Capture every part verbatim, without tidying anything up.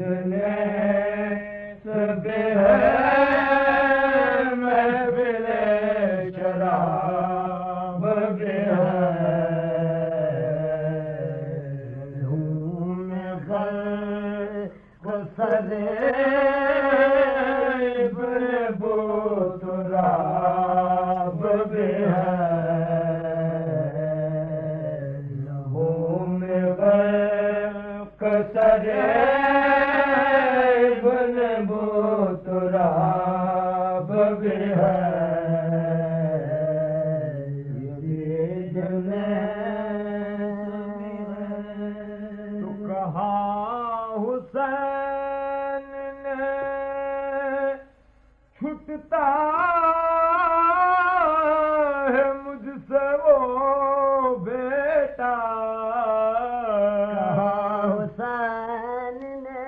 چھٹتا ہے مجھ سے وہ بیٹا حسین نے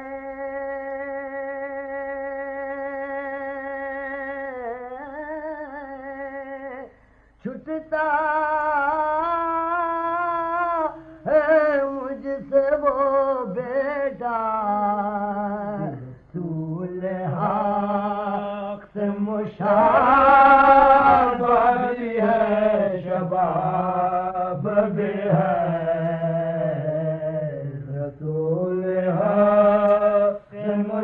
چھٹتا ہے مجھ سے وہ بیٹا شباب بھی ہے شباب بھی ہے رسول حق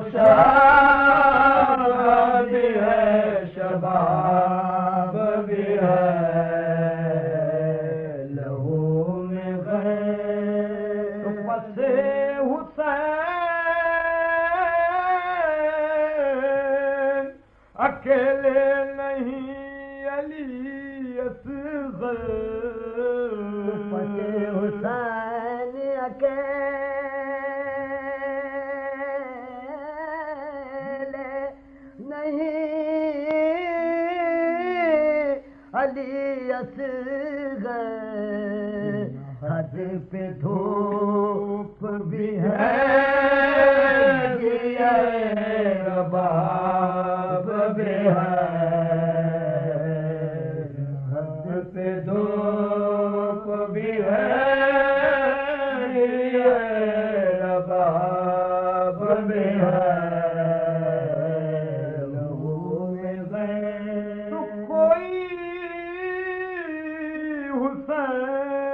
مشابہ بھی ہے شباب بھی ہے لہو میں غیر پس حسین اکیلے نہیں علی اصغر حسین اکیلے نہیں علی اصغر حد پہ دھوپ بھی ہے رباب بھی ہے حد پہ دھوپ بھی ہے رباب بھی ہے لہو میں غیر تو کوئی حسین